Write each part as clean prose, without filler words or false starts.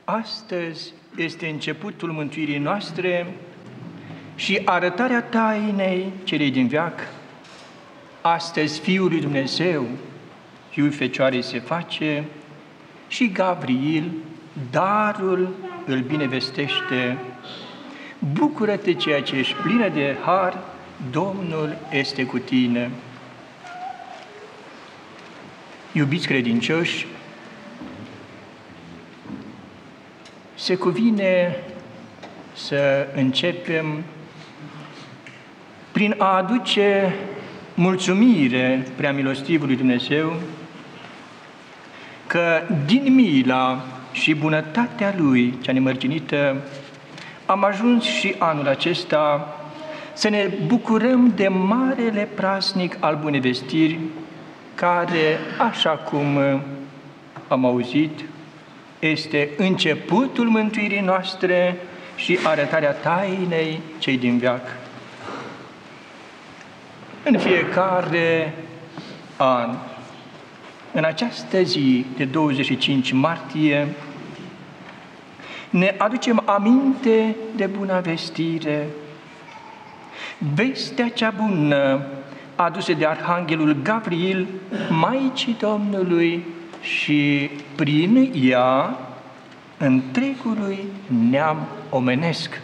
Astăzi este începutul mântuirii noastre și arătarea tainei celei din veac. Astăzi Fiul lui Dumnezeu, Fiul Fecioarei se face și Gavril, darul îl binevestește. Bucură-te ceea ce ești plină de har, Domnul este cu tine. Iubiți credincioși, se cuvine să începem prin a aduce mulțumire preamilostivului Dumnezeu că din mila și bunătatea Lui cea nemărginită am ajuns și anul acesta să ne bucurăm de marele praznic al Bunevestirii, care, așa cum am auzit, este începutul mântuirii noastre și arătarea tainei cei din veac. În fiecare an, în această zi de 25 martie, ne aducem aminte de buna vestire, vestea cea bună adusă de Arhanghelul Gavril, Maicii Domnului și prin ea întregului neam omenesc.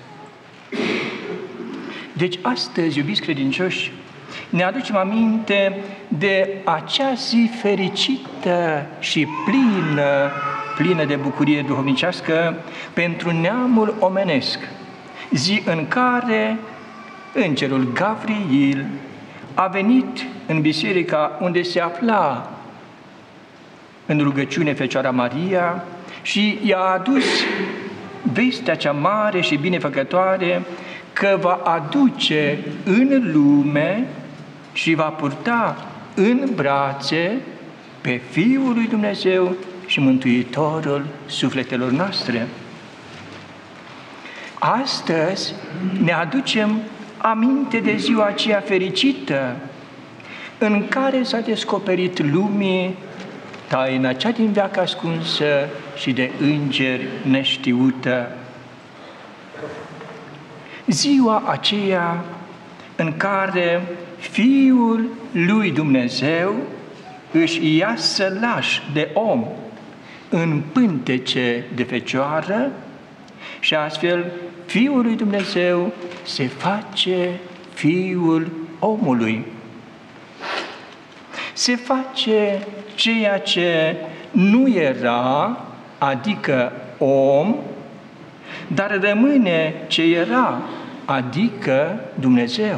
Deci astăzi, iubiți credincioși, ne aducem aminte de acea zi fericită și plină de bucurie duhovnicească pentru neamul omenesc, zi în care îngerul Gavril a venit în biserica unde se afla în rugăciune Fecioara Maria și i-a adus vestea cea mare și binefăcătoare că va aduce în lume și va purta în brațe pe Fiul lui Dumnezeu și Mântuitorul sufletelor noastre. Astăzi ne aducem aminte de ziua aceea fericită în care s-a descoperit lumii taina cea din veac ascunsă și de îngeri neștiută. Ziua aceea în care Fiul lui Dumnezeu își ia sălaș de om în pântece de fecioară și astfel Fiul lui Dumnezeu se face Fiul omului. Se face ceea ce nu era, adică om, dar rămâne ce era, adică Dumnezeu.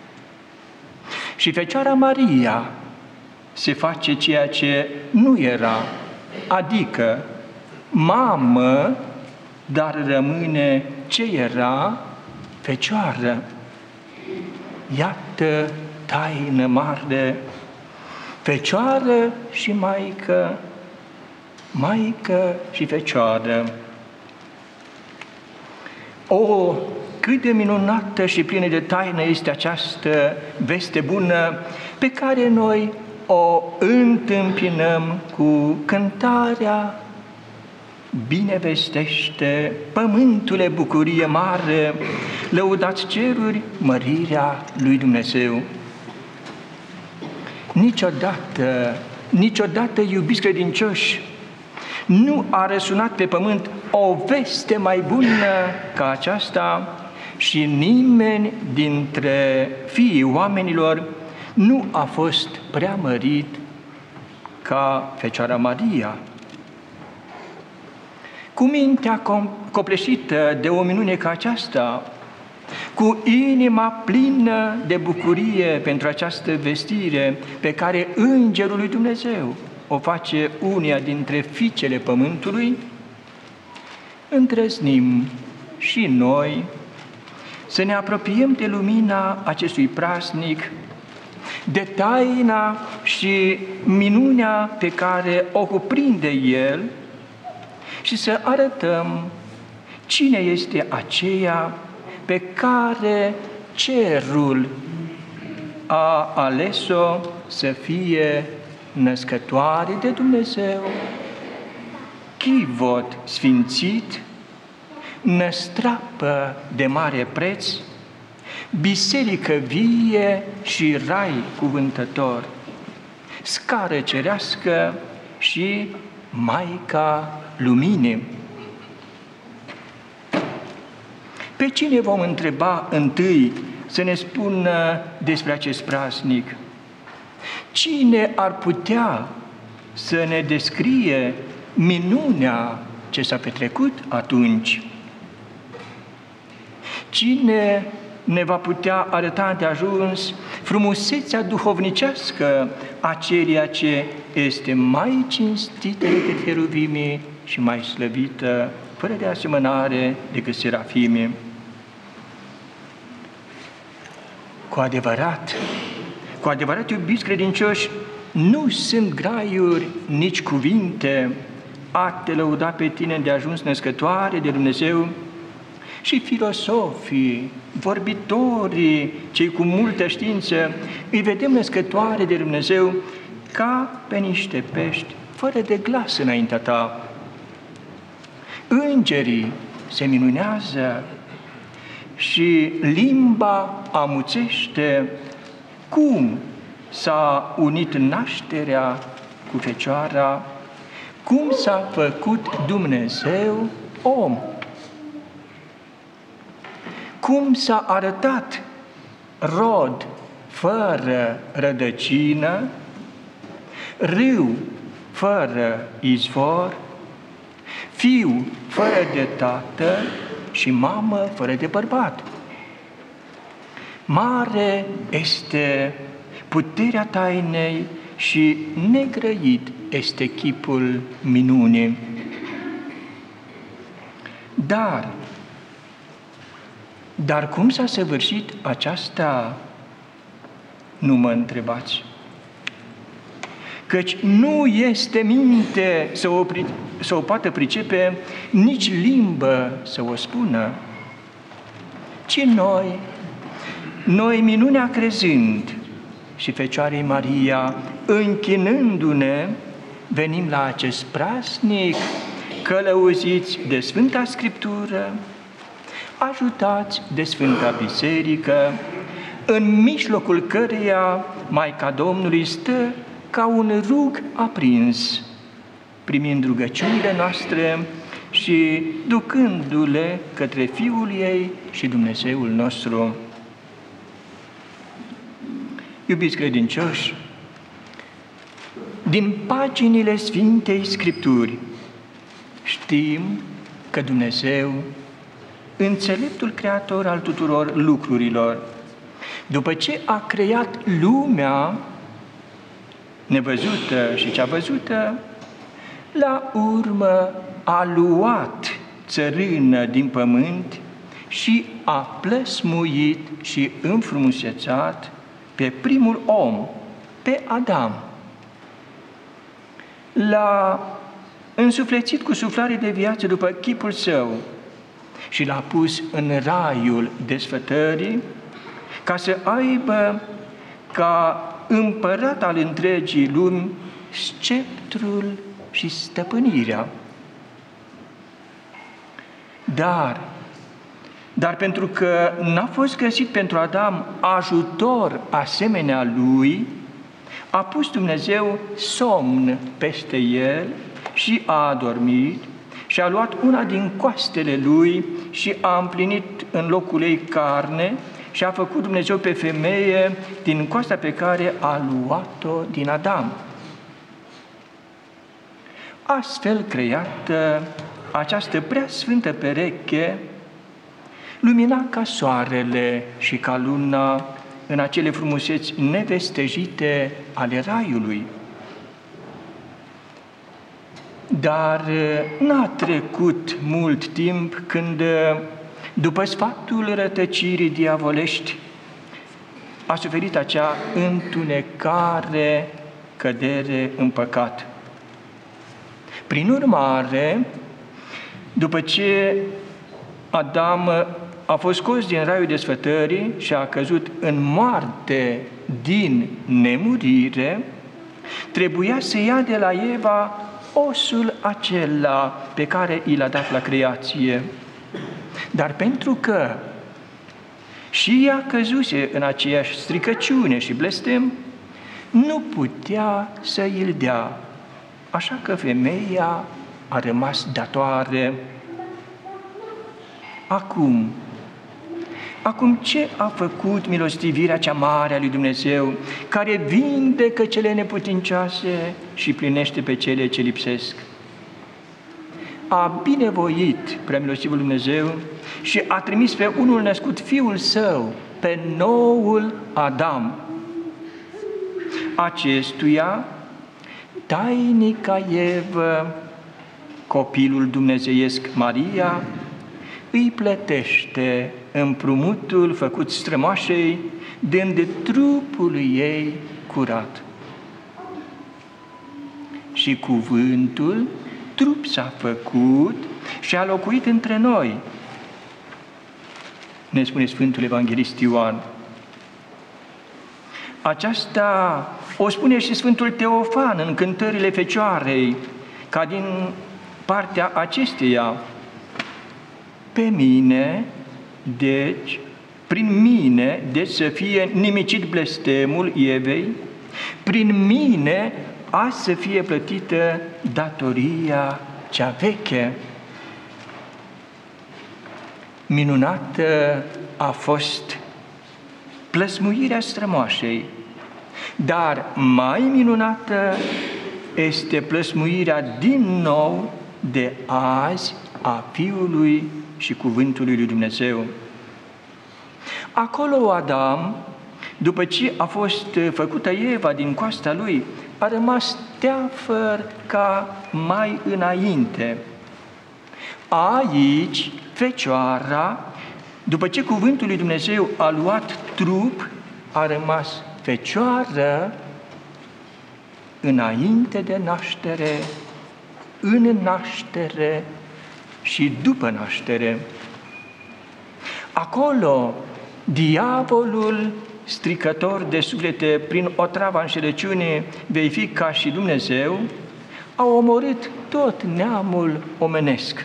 Și Fecioara Maria se face ceea ce nu era, adică mamă, dar rămâne ce era, Fecioară. Iată taină mare, Fecioară și Maică, Maică și Fecioară. O, cât de minunată și plină de taină este această veste bună pe care noi o întâmpinăm cu cântarea Bine vestește, pământule, bucurie mare, lăudați ceruri, mărirea lui Dumnezeu. Niciodată, iubiți credincioși, nu a răsunat pe pământ o veste mai bună ca aceasta și nimeni dintre fiii oamenilor nu a fost preamărit ca Fecioara Maria. Cu mintea copleșită de o minune ca aceasta, cu inima plină de bucurie pentru această vestire pe care Îngerul lui Dumnezeu o face uneia dintre fiicele pământului, îndrăznim și noi să ne apropiem de lumina acestui praznic, de taina și minunea pe care o cuprinde el și să arătăm cine este aceea pe care cerul a ales-o să fie născătoare de Dumnezeu, chivot sfințit, năstrapă de mare preț, biserică vie și rai cuvântător, scară cerească și Maica Luminii. Pe cine vom întreba întâi să ne spună despre acest praznic? Cine ar putea să ne descrie minunea ce s-a petrecut atunci? Cine ne va putea arăta de ajuns frumusețea duhovnicească a ceea ce este mai cinstită decât heruvimii și mai slăvită, fără de asemănare, decât serafimii? Cu adevărat, iubiți credincioși, nu sunt graiuri, nici cuvinte a te lăuda pe tine de ajuns născătoare de Dumnezeu, și filosofii, vorbitorii, cei cu multă știință, îi vedem născătoare de Dumnezeu ca pe niște pești, fără de glas înaintea ta. Îngerii se minunează și limba amuțește cum s-a unit nașterea cu Fecioara, cum s-a făcut Dumnezeu om, cum s-a arătat rod fără rădăcină, râu fără izvor, fiu fără de tată și mamă fără de bărbat. Mare este puterea tainei și negrăit este chipul minunii. Dar cum s-a săvârșit aceasta? Nu mă întrebați. Căci nu este minte să o poată pricepe, nici limbă să o spună, ci noi minunea crezând și Fecioarei Maria, închinându-ne, venim la acest praznic, călăuziți de Sfânta Scriptură, ajutați de Sfânta Biserică, în mijlocul căreia Maica Domnului stă ca un rug aprins, primind rugăciunile noastre și ducându-le către Fiul ei și Dumnezeul nostru. Iubiți credincioși, din paginile Sfintei Scripturi știm că Dumnezeu, înțeleptul creator al tuturor lucrurilor, după ce a creat lumea nevăzută și cea văzută, la urmă a luat țărână din pământ și a plăsmuit și înfrumusețat pe primul om, pe Adam. L-a însuflețit cu suflare de viață după chipul său și l-a pus în raiul desfătării ca să aibă ca împărat al întregii lumi sceptrul și stăpânirea. Dar pentru că n-a fost găsit pentru Adam ajutor asemenea lui, a pus Dumnezeu somn peste el și a adormit și a luat una din coastele lui și a împlinit în locul ei carne și a făcut Dumnezeu pe femeie din coasta pe care a luat-o din Adam. Astfel creată, această prea sfântă pereche lumina ca soarele și ca luna în acele frumuseți nevestejite ale raiului. Dar n-a trecut mult timp când, după sfatul rătăcirii diavolești, a suferit acea întunecare, cădere în păcat. Prin urmare, după ce Adam a fost scos din raiul desfătării și a căzut în moarte din nemurire, trebuia să ia de la Eva osul acela pe care i l-a dat la creație. Dar pentru că și ea căzuse în aceeași stricăciune și blestem, nu putea să îl dea. Așa că femeia a rămas datoare. Acum ce a făcut milostivirea cea mare a lui Dumnezeu, care vindecă cele neputincioase și plinește pe cele ce lipsesc? A binevoit preamilostivul Dumnezeu și a trimis pe unul născut Fiul Său, pe noul Adam. Acestuia, tainica Evă, copilul dumnezeiesc Maria, îi plătește împrumutul făcut strămoașei, dând de trupul ei curat. Și cuvântul trup s-a făcut și a locuit între noi, ne spune Sfântul Evanghelist Ioan. Aceasta o spune și Sfântul Teofan în Cântările Fecioarei, ca din partea acesteia: pe mine, deci, prin mine, deci să fie nimicit blestemul Evei, prin mine azi să fie plătită datoria cea veche. Minunată a fost plăsmuirea strămoașei, dar mai minunată este plăsmuirea din nou de azi a Fiului și Cuvântului lui Dumnezeu. Acolo Adam, după ce a fost făcută Eva din coasta lui, a rămas teafăr ca mai înainte. Aici, Fecioara, după ce Cuvântul lui Dumnezeu a luat trup, a rămas fecioară înainte de naștere, în naștere și după naștere. Acolo, diavolul stricător de suflete, prin otrava înșelăciune, vei fi ca și Dumnezeu, a omorât tot neamul omenesc.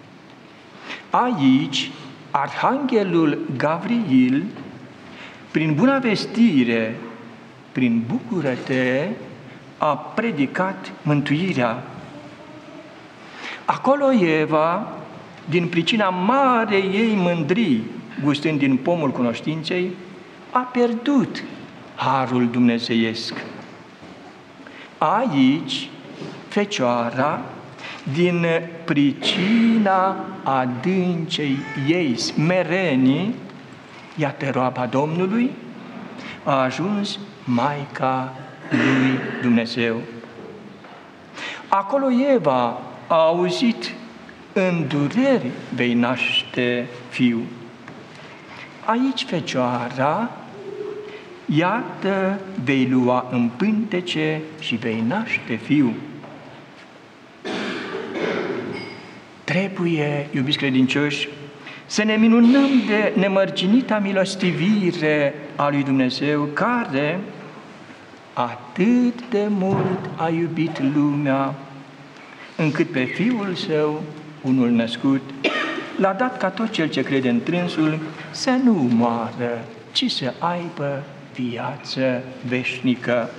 Aici, Arhanghelul Gavril, prin buna vestire, prin bucură-te, a predicat mântuirea. Acolo Eva, din pricina marei ei mândrii, gustând din pomul cunoștinței, a pierdut harul dumnezeiesc. Aici, Fecioara, din pricina adâncei ei smerenii, iată roaba Domnului, a ajuns Maica lui Dumnezeu. Acolo Eva a auzit: în dureri vei naște fiu. Aici, Fecioara, iată, vei lua în pântece și vei naște fiu. Trebuie, iubiți credincioși, să ne minunăm de nemărginita milostivire a lui Dumnezeu, care atât de mult a iubit lumea, încât pe Fiul Său, unul născut, l-a dat ca tot cel ce crede în Trânsul să nu moară, ci să aibă viață veșnică.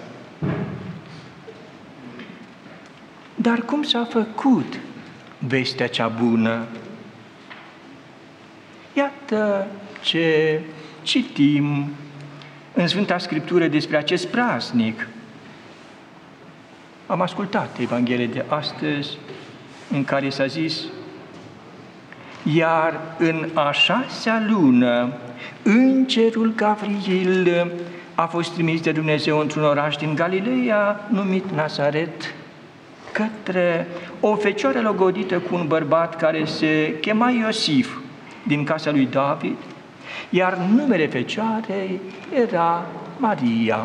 Dar cum s-a făcut vestea cea bună? Iată ce citim în Sfânta Scriptură despre acest praznic. Am ascultat Evanghelia de astăzi, în care s-a zis: iar în a 6-a lună, îngerul Gavril a fost trimis de Dumnezeu într-un oraș din Galileea, numit Nazaret, către o fecioară logodită cu un bărbat care se chema Iosif, din casa lui David, iar numele fecioarei era Maria.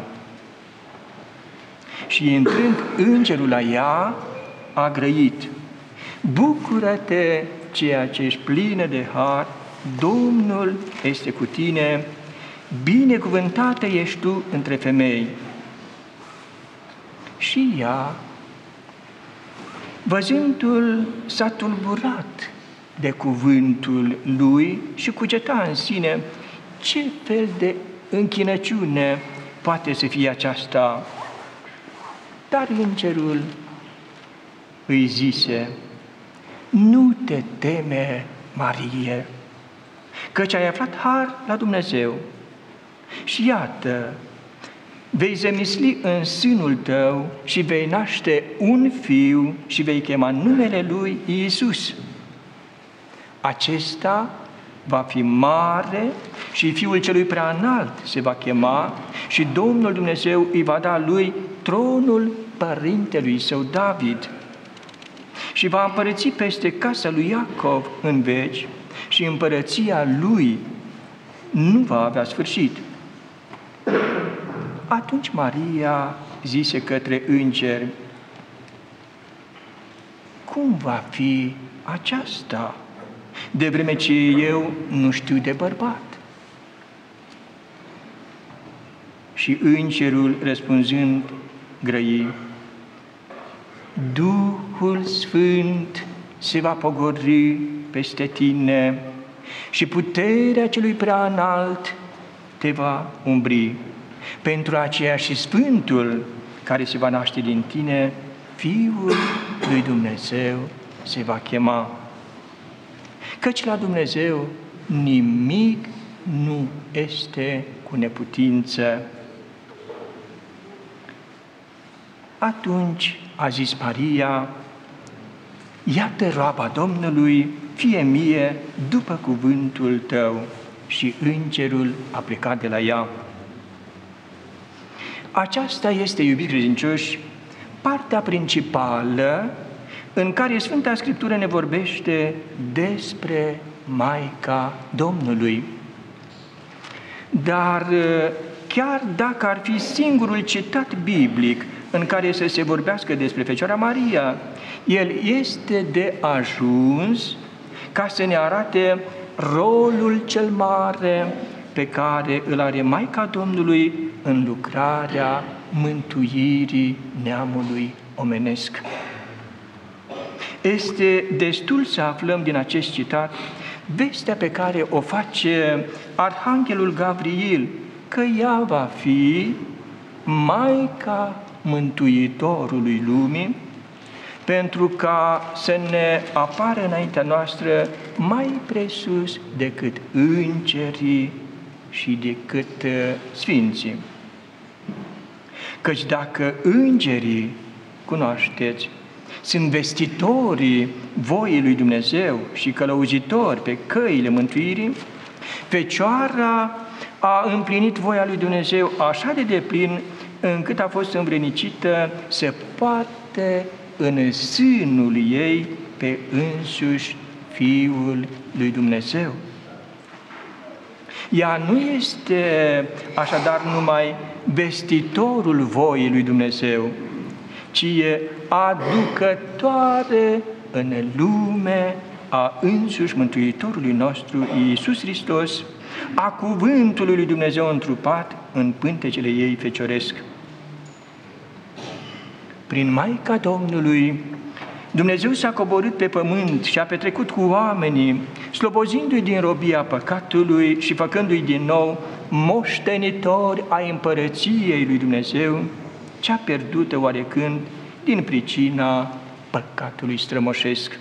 Și intrând îngerul la ea, a grăit: bucură-te, ceea ce ești plină de har, Domnul este cu tine, binecuvântată ești tu între femei. Și ea, Văzându-l, s-a tulburat de cuvântul lui și cugeta în sine ce fel de închinăciune poate să fie aceasta. Dar îngerul îi zise: nu te teme, Marie, căci ai aflat har la Dumnezeu. Și iată, vei zămisli în sânul tău și vei naște un fiu și vei chema numele lui Iisus. Acesta va fi mare și Fiul Celui Preaînalt se va chema și Domnul Dumnezeu îi va da lui tronul părintelui său David și va împărăți peste casa lui Iacov în veci și împărăția lui nu va avea sfârșit. Atunci Maria zise către îngeri: cum va fi aceasta, de vreme ce eu nu știu de bărbat? Și îngerul, răspunzând, grăi: Duhul Sfânt se va pogorî peste tine și puterea Celui Preaînalt te va umbri. Pentru aceea și Sfântul care se va naște din tine, Fiul lui Dumnezeu se va chema. Căci la Dumnezeu nimic nu este cu neputință. Atunci a zis Maria: iată roaba Domnului, fie mie după cuvântul tău. Și îngerul a plecat de la ea. Aceasta este, iubiți credincioși, partea principală în care Sfânta Scriptură ne vorbește despre Maica Domnului. Dar chiar dacă ar fi singurul citat biblic în care să se vorbească despre Fecioara Maria, el este de ajuns ca să ne arate rolul cel mare pe care îl are Maica Domnului în lucrarea mântuirii neamului omenesc. Este destul să aflăm din acest citat vestea pe care o face Arhanghelul Gabriel, că ea va fi Maica Mântuitorului lumii, pentru ca să ne apară înaintea noastră mai presus decât îngerii și decât sfinții. Căci dacă îngerii, cunoașteți, sunt vestitorii voii lui Dumnezeu și călăuzitori pe căile mântuirii, Fecioara a împlinit voia lui Dumnezeu așa de deplin încât a fost învrednicită să poarte în sânul ei pe însuși Fiul lui Dumnezeu. Ea nu este așadar numai vestitorul voii lui Dumnezeu, ci e aducătoare în lume a însuși Mântuitorului nostru Iisus Hristos, a cuvântului lui Dumnezeu întrupat în pântecele ei fecioresc. Prin Maica Domnului, Dumnezeu s-a coborât pe pământ și a petrecut cu oamenii, slobozindu-i din robia păcatului și făcându-i din nou moștenitori ai împărăției lui Dumnezeu, cea pierdută oarecând din pricina păcatului strămoșesc.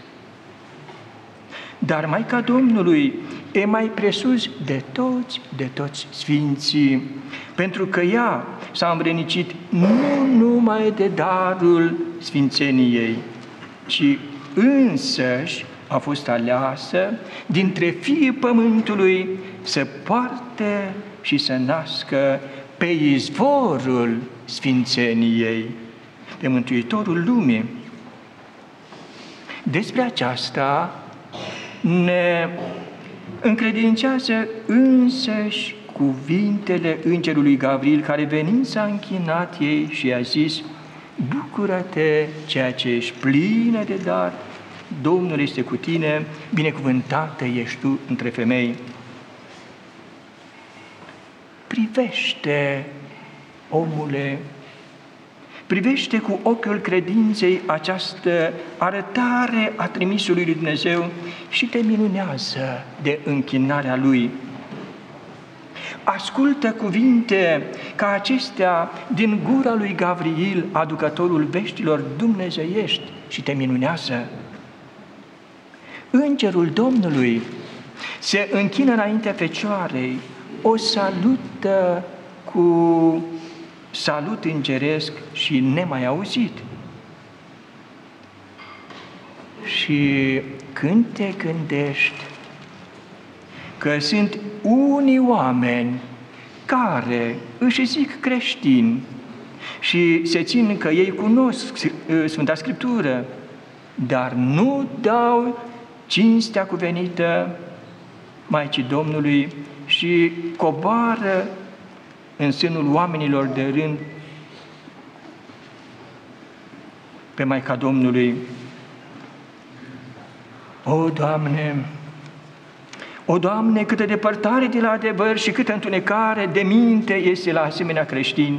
Dar Maica Domnului e mai presus de toți sfinții, pentru că ea s-a învrednicit nu numai de darul sfințeniei, ci însăși a fost aleasă dintre fiii pământului să poarte și să nască pe izvorul sfințeniei, pe Mântuitorul lumii. Despre aceasta ne încredințează însăși cuvintele îngerului Gabriel, care venind s-a închinat ei și i-a zis: bucură-te, ceea ce ești plină de dar, Domnul este cu tine, binecuvântată ești tu între femei. Privește, omule, privește cu ochiul credinței această arătare a trimisului lui Dumnezeu și te minunează de închinarea Lui. Ascultă cuvinte ca acestea din gura lui Gavril, aducătorul veștilor dumnezeiești, și te minunează. Îngerul Domnului se închină înaintea Fecioarei, o salută cu salut îngeresc și nemai auzit. Și când te gândești că sunt unii oameni care își zic creștini și se țin că ei cunosc Sfânta Scriptură, dar nu dau cinstea cuvenită Maicii Domnului și coboară în sânul oamenilor de rând pe Maica Domnului. O, Doamne! O, Doamne, câtă depărtare de la adevăr și câtă întunecare de minte este la asemenea creștini!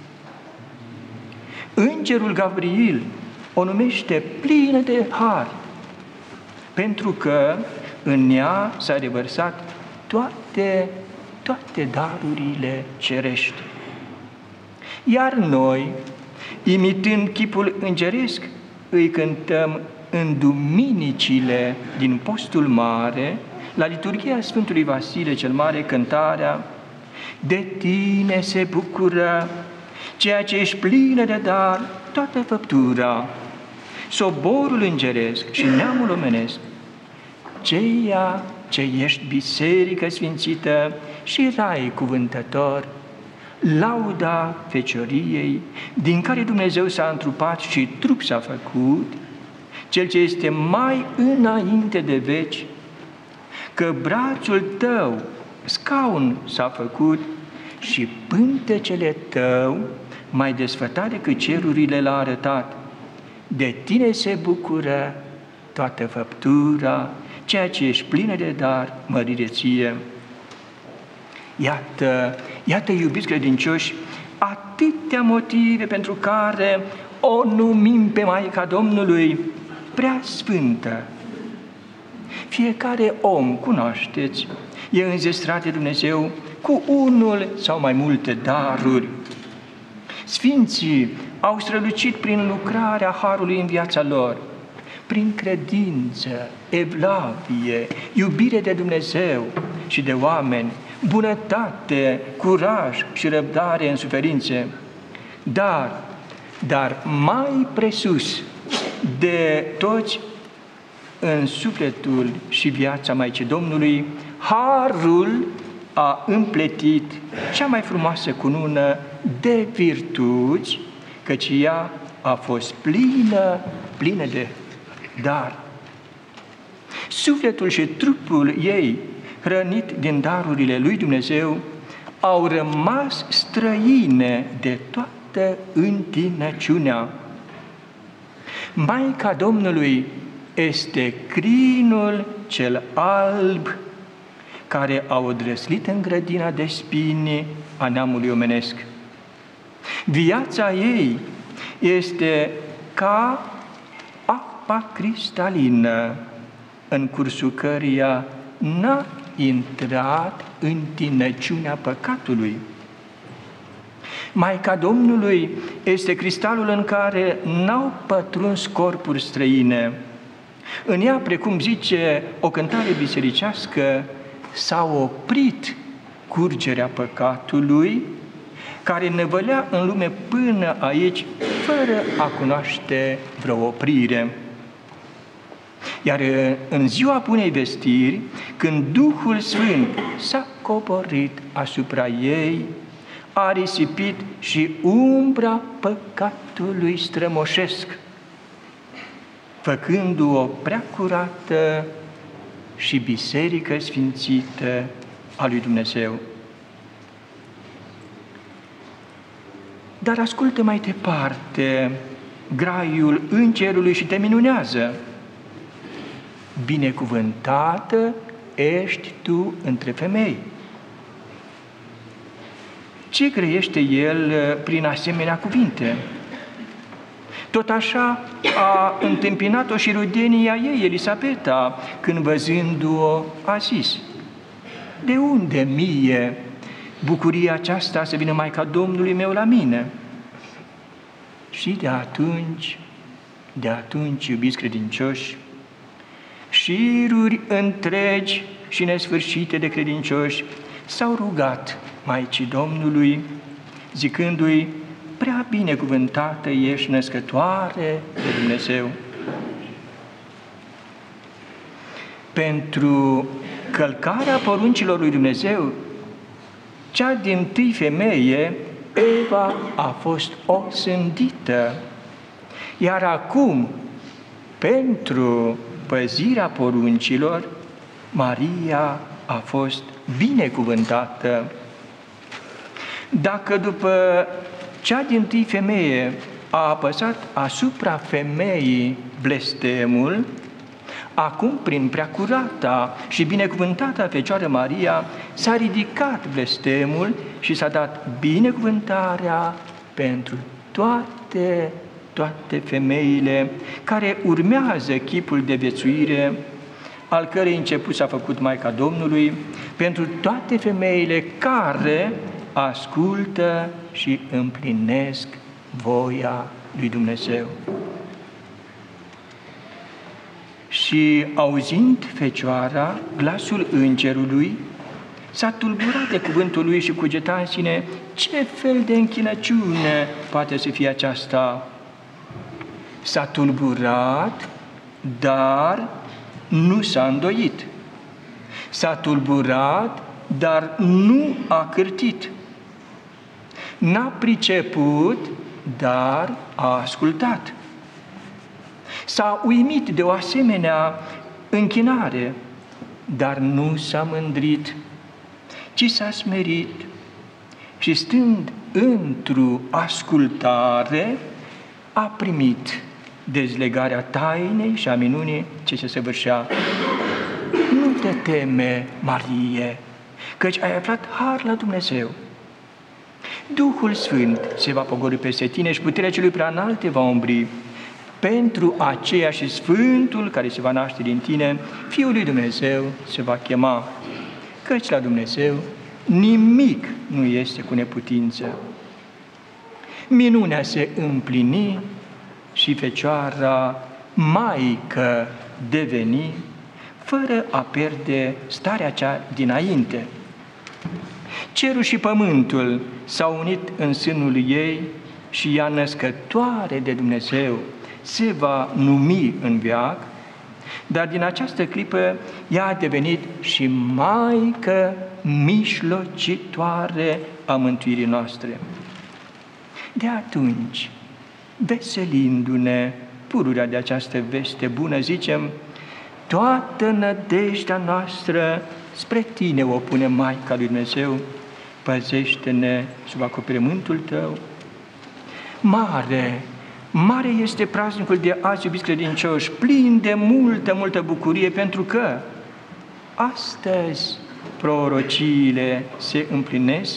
Îngerul Gavril o numește plină de har, pentru că în ea s-a revărsat toate darurile cerești. Iar noi, imitând chipul îngeresc, îi cântăm în duminicile din postul mare, la liturghia Sfântului Vasile cel Mare, cântarea: de tine se bucură ceea ce ești plină de dar, toată făptura, soborul îngeresc și neamul omenesc, ceea ce ești biserică sfințită și rai cuvântător, lauda fecioriei, din care Dumnezeu s-a întrupat și trup s-a făcut, Cel ce este mai înainte de veci, că brațul tău scaun s-a făcut și pântecele tău mai desfătat decât cerurile l-a arătat. De tine se bucură toată făptura, ceea ce ești plină de dar, mărire ție. Iată, iubiți credincioși, atâtea motive pentru care o numim pe Maica Domnului prea sfântă. Fiecare om, cunoașteți, e înzestrat de Dumnezeu cu unul sau mai multe daruri. Sfinții au strălucit prin lucrarea harului în viața lor, prin credință, evlavie, iubire de Dumnezeu și de oameni, bunătate, curaj și răbdare în suferințe. Dar mai presus de toți în sufletul și viața Maicii Domnului, harul a împletit cea mai frumoasă cunună de virtuți, căci ea a fost plină de dar. Sufletul și trupul ei, hrănit din darurile lui Dumnezeu, au rămas străine de toată întinăciunea. Maica Domnului este crinul cel alb care a odrăslit în grădina de spini a neamului omenesc. Viața ei este ca apa cristalină, în cursul căreia n-a intrat întinăciunea păcatului. Maica Domnului este cristalul în care n-au pătruns corpuri străine. În ea, precum zice o cântare bisericească, s-a oprit curgerea păcatului, care năvălea în lume până aici, fără a cunoaște vreo oprire. Iar în ziua Bunei Vestiri, când Duhul Sfânt s-a coborât asupra ei, a risipit și umbra păcatului strămoșesc, făcându-o prea curată și biserică sfințită a lui Dumnezeu. Dar ascultă mai departe graiul îngerului și te minunează: binecuvântată ești tu între femei. Ce grăiește el prin asemenea cuvinte? Tot așa a întâmpinat-o și rudenia ei, Elisabeta, când văzându-o a zis: de unde mie bucuria aceasta să vină Maica Domnului meu la mine? Și de atunci, iubiți credincioși, șiruri întregi și nesfârșite de credincioși s-au rugat Maicii Domnului, zicându-i: prea binecuvântată ești, născătoare de Dumnezeu. Pentru călcarea poruncilor lui Dumnezeu, cea dintâi femeie, Eva, a fost osândită. Iar acum, pentru păzirea poruncilor, Maria a fost binecuvântată. Dacă după cea dintâi femeie a apăsat asupra femeii blestemul, acum, prin preacurata și binecuvântata Fecioară Maria, s-a ridicat blestemul și s-a dat binecuvântarea pentru toate femeile care urmează chipul de viețuire, al cărei început s-a făcut Maica Domnului, pentru toate femeile care ascultă și împlinesc voia lui Dumnezeu. Și auzind Fecioara glasul îngerului, s-a tulburat de cuvântul lui și cugeta în sine: ce fel de închinăciune poate să fie aceasta? S-a tulburat, dar nu s-a îndoit. S-a tulburat, dar nu a cârtit. N-a priceput, dar a ascultat. S-a uimit de o asemenea închinare, dar nu s-a mândrit, ci s-a smerit și, stând într-o ascultare, a primit dezlegarea tainei și a minunii ce se săvârșea. Nu te teme, Marie, căci ai aflat har la Dumnezeu. Duhul Sfânt se va pogorî peste tine și puterea Celui Preaînalt te va umbri. Pentru aceea și Sfântul care se va naște din tine, Fiul lui Dumnezeu se va chema, căci la Dumnezeu nimic nu este cu neputință. Minunea se împlini și Fecioara Maică deveni, fără a pierde starea cea dinainte. Cerul și pământul s-au unit în sânul ei și ea, născătoare de Dumnezeu, se va numi în veac, dar din această clipă ea a devenit și Maică mijlocitoare a mântuirii noastre. De atunci, veselindu-ne pururea de această veste bună, zicem: toată nădejdea noastră spre Tine o pune, Maica lui Dumnezeu, păzește-ne sub acoperământul Tău. Mare este praznicul de azi, iubiți credincioși, plin de multă bucurie, pentru că astăzi prorociile se împlinesc,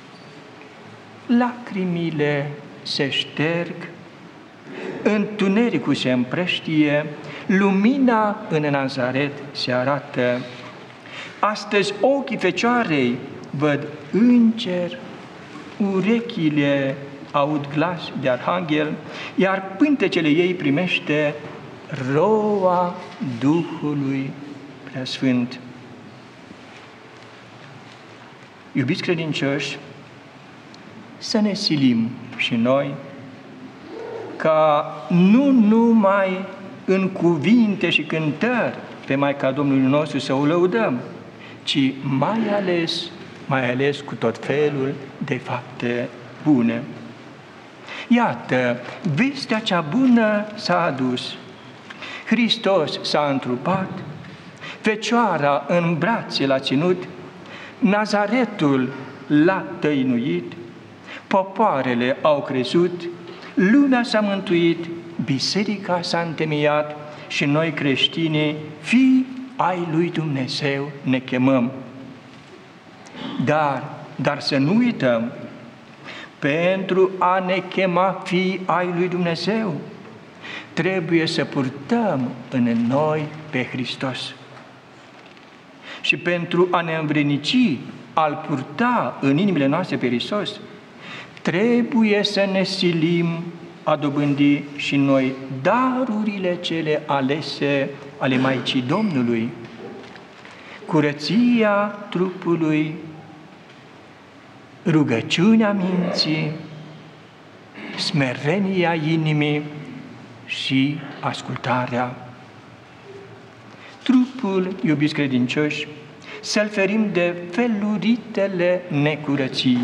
lacrimile se șterg, întunericul se împrăștie, lumina în Nazaret se arată. Astăzi ochii Fecioarei văd înger, urechile aud glas de arhanghel, iar pântecele ei primește roa Duhului Preasfânt. Iubiți credincioși, să ne silim și noi ca nu numai în cuvinte și cântări pe Maica Domnului nostru să o lăudăm, ci mai ales cu tot felul de fapte bune. Iată, vestea cea bună s-a adus. Hristos s-a întrupat, Fecioara în brațe l-a ținut, Nazaretul l-a tăinuit, popoarele au crezut, lumea s-a mântuit, biserica s-a întemeiat și noi creștinii, fii ai lui Dumnezeu, ne chemăm. Dar să nu uităm, pentru a ne chema fii ai lui Dumnezeu, trebuie să purtăm în noi pe Hristos. Și pentru a ne învrednici, a-L purta în inimile noastre pe Hristos, trebuie să ne silim a dobândi și noi darurile cele alese ale Maicii Domnului, curăția trupului, rugăciunea minții, smerenia inimii și ascultarea. Trupul, iubiți credincioși, să-l ferim de feluritele necurății.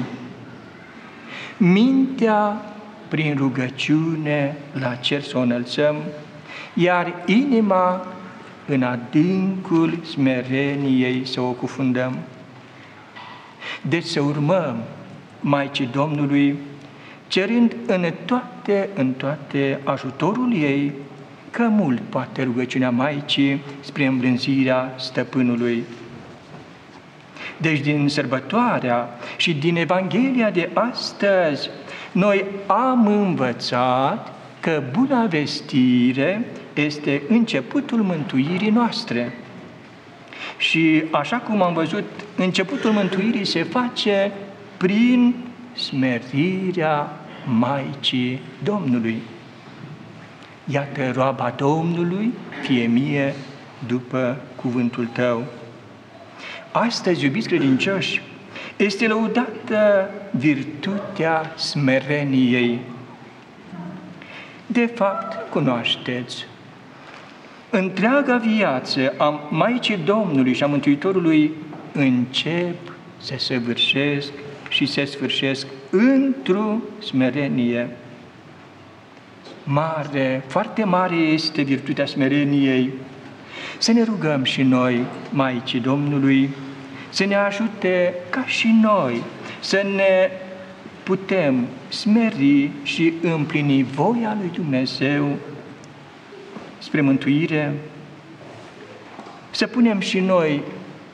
Mintea, prin rugăciune, la cer să o înălțăm, iar inima, în adâncul smereniei, să o cufundăm. Deci să urmăm Maicii Domnului, cerând în toate ajutorul ei, că mult poate rugăciunea Maicii spre îmblânzirea Stăpânului. Deci din sărbătoarea și din Evanghelia de astăzi, noi am învățat că buna vestire este începutul mântuirii noastre. Și așa cum am văzut, începutul mântuirii se face prin smerirea Maicii Domnului. Iată, roaba Domnului, fie mie după cuvântul tău. Astăzi, iubiți credincioși, este lăudată virtutea smereniei. De fapt, cunoașteți, întreaga viață a Maicii Domnului și a Mântuitorului încep, se săvârșesc și se sfârșesc într-o smerenie. Mare, foarte mare este virtutea smereniei. Să ne rugăm și noi, Maicii Domnului, să ne ajute ca și noi să ne putem smeri și împlini voia lui Dumnezeu spre mântuire, să punem și noi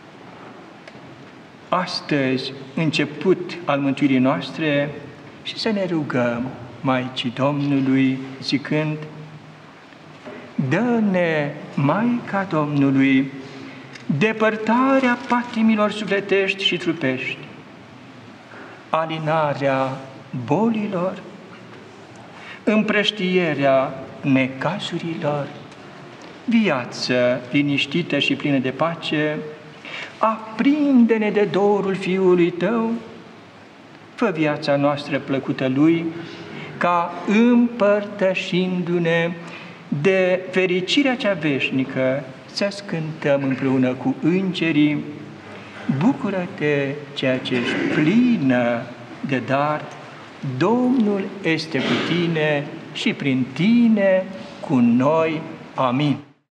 astăzi început al mântuirii noastre și să ne rugăm Maicii Domnului zicând: dă-ne, Maica Domnului, depărtarea patimilor sufletești și trupești, alinarea bolilor, împrăștierea necazurilor, viață liniștită și plină de pace, aprinde-ne de dorul Fiului Tău, fă viața noastră plăcută Lui, ca împărtășindu-ne de fericirea cea veșnică, să cântăm împreună cu îngerii: bucură-te, ceea ce ești plină de dar, Domnul este cu tine și prin tine cu noi. Amin.